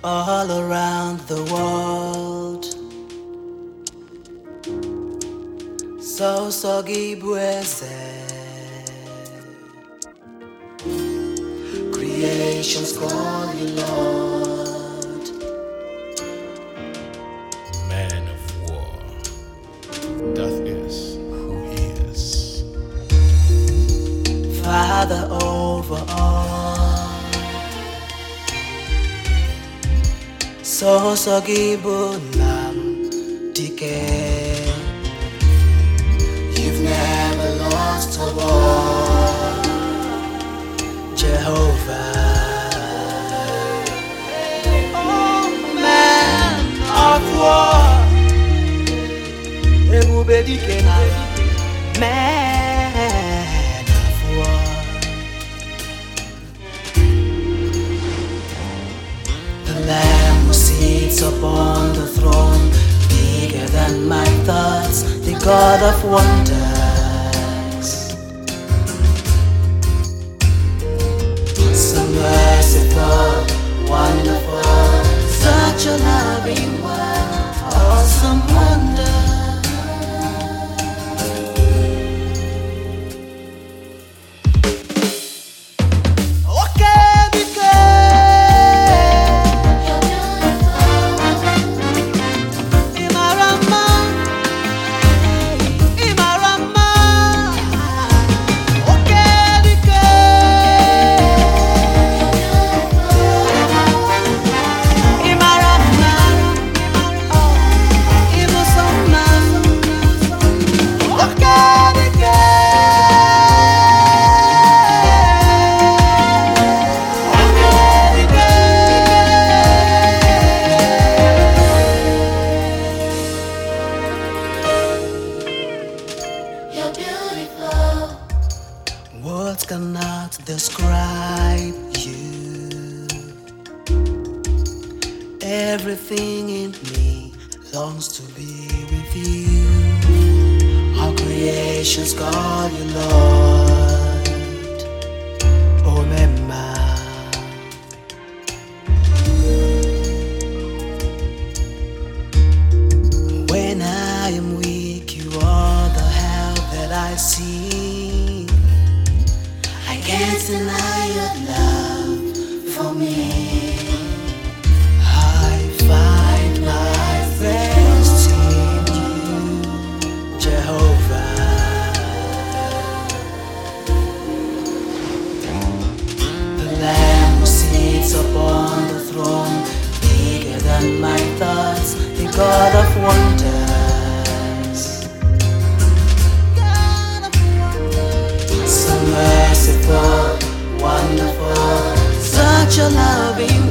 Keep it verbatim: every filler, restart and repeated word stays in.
all around the world. So sogi buese, creations call you Lord. Man of war, doth is who he is. Father over all. So sogi bunam dike. You've never lost a war, Jehovah. Oh, man of war, Ebube dike na man of war. The Lamb who sits upon the throne, bigger than my thoughts, the God of wonders. So merciful, wonderful, such a loving one, awesome wonder. Words cannot describe you. Everything in me longs to be with you. All creations call you Lord. Oh, Mema. When I am weak, you are the help that I see. I can't deny your love for me. I find my rest in you, Jehovah. The Lamb who sits upon the throne, bigger than my thoughts, the God of wonders. So merciful, wonderful, such a loving